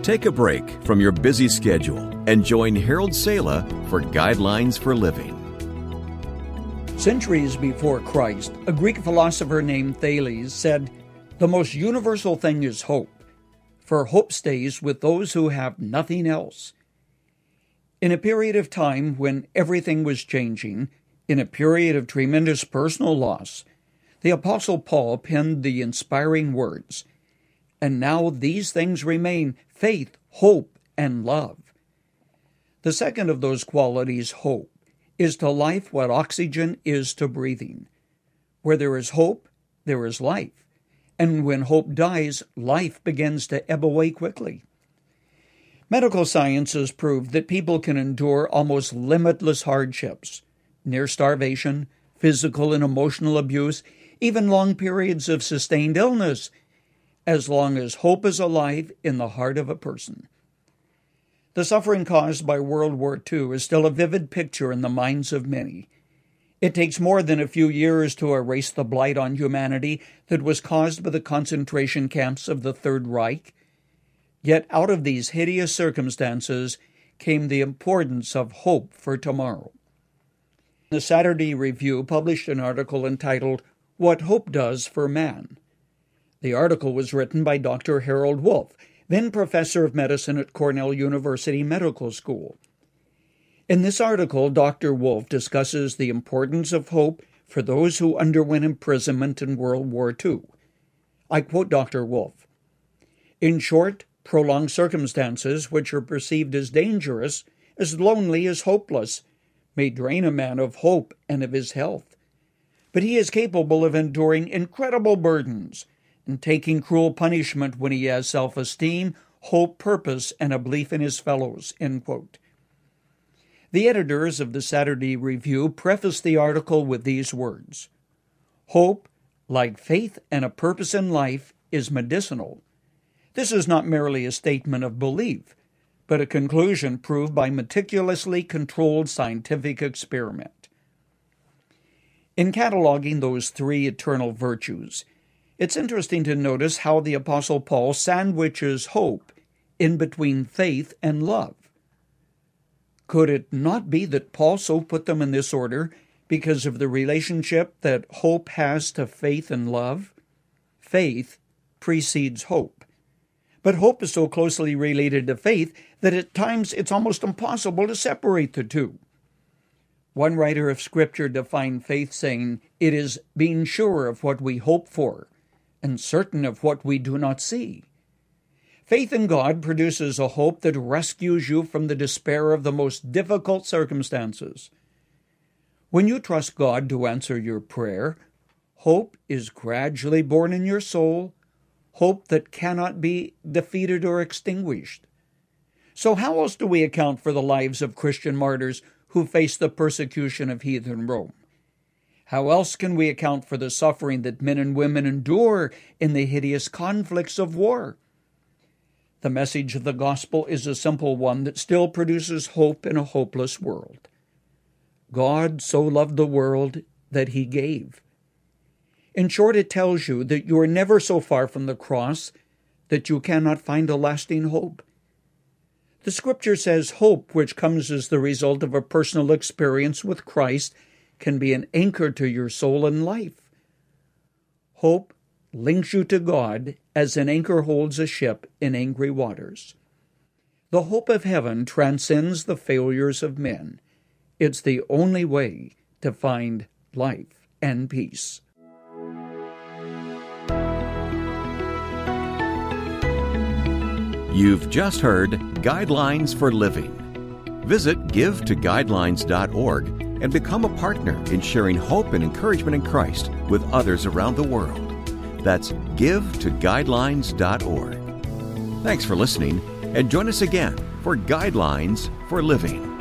Take a break from your busy schedule and join Harold Sala for Guidelines for Living. Centuries before Christ, a Greek philosopher named Thales said, "The most universal thing is hope, for hope stays with those who have nothing else." In a period of time when everything was changing, in a period of tremendous personal loss, the Apostle Paul penned the inspiring words, "And now these things remain, faith, hope, and love." The second of those qualities, hope, is to life what oxygen is to breathing. Where there is hope, there is life. And when hope dies, life begins to ebb away quickly. Medical science has proved that people can endure almost limitless hardships, near starvation, physical and emotional abuse, even long periods of sustained illness, as long as hope is alive in the heart of a person. The suffering caused by World War II is still a vivid picture in the minds of many. It takes more than a few years to erase the blight on humanity that was caused by the concentration camps of the Third Reich. Yet out of these hideous circumstances came the importance of hope for tomorrow. The Saturday Review published an article entitled, "What Hope Does for Man." The article was written by Dr. Harold Wolff, then professor of medicine at Cornell University Medical School. In this article, Dr. Wolff discusses the importance of hope for those who underwent imprisonment in World War II. I quote Dr. Wolff, "In short, prolonged circumstances which are perceived as dangerous, as lonely as hopeless, may drain a man of hope and of his health. But he is capable of enduring incredible burdens, and taking cruel punishment when he has self-esteem, hope, purpose, and a belief in his fellows." End quote. The editors of the Saturday Review prefaced the article with these words, "Hope, like faith and a purpose in life, is medicinal. This is not merely a statement of belief, but a conclusion proved by meticulously controlled scientific experiment." In cataloging those three eternal virtues, it's interesting to notice how the Apostle Paul sandwiches hope in between faith and love. Could it not be that Paul so put them in this order because of the relationship that hope has to faith and love? Faith precedes hope. But hope is so closely related to faith that at times it's almost impossible to separate the two. One writer of Scripture defined faith saying, "It is being sure of what we hope for, and certain of what we do not see." Faith in God produces a hope that rescues you from the despair of the most difficult circumstances. When you trust God to answer your prayer, hope is gradually born in your soul, hope that cannot be defeated or extinguished. So how else do we account for the lives of Christian martyrs who faced the persecution of heathen Rome? How else can we account for the suffering that men and women endure in the hideous conflicts of war? The message of the gospel is a simple one that still produces hope in a hopeless world. God so loved the world that he gave. In short, it tells you that you are never so far from the cross that you cannot find a lasting hope. The Scripture says hope, which comes as the result of a personal experience with Christ, can be an anchor to your soul and life. Hope links you to God as an anchor holds a ship in angry waters. The hope of heaven transcends the failures of men. It's the only way to find life and peace. You've just heard Guidelines for Living. Visit givetoguidelines.org and become a partner in sharing hope and encouragement in Christ with others around the world. That's givetoguidelines.org. Thanks for listening, and join us again for Guidelines for Living.